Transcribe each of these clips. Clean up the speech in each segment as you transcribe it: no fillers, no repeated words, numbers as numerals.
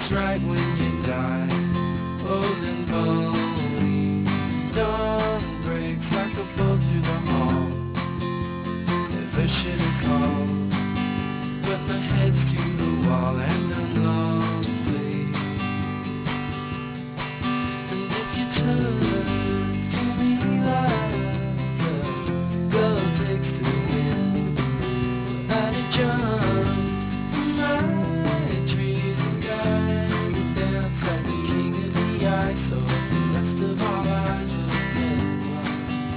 it's right when you die, old and bony. Dawn breaks like a bolt through the hall. Never should have called, but my head's to the wall and I'm lonely. And if you turn to me like a girl takes the wind, I'd jump from my trees and guide and dance like the king of the ice. So the rest of our lives will get wild.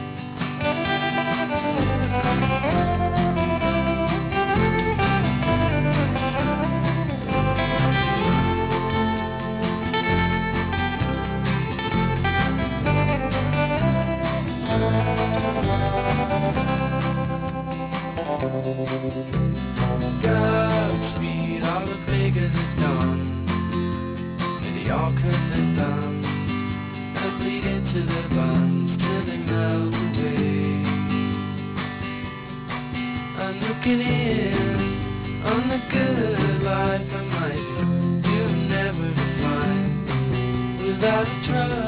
Godspeed, all the beggars are done. May they all cut their thumbs and bleed into their buns till they melt away. I'm looking in on the good life I might do never to find without a try.